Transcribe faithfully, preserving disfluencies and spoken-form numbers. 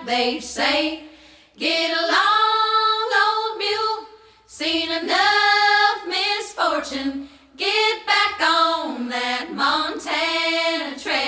they say. Get along, old mule, seen enough misfortune. Get back on that Montana trail.